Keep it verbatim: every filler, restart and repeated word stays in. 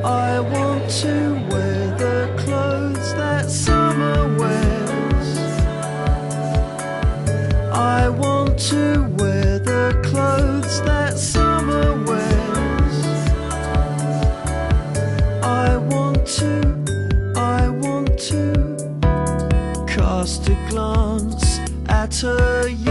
I want to wear the clothes that summer wears. I want to wear the clothes that summer wears. I want to, I want to cast a glance at her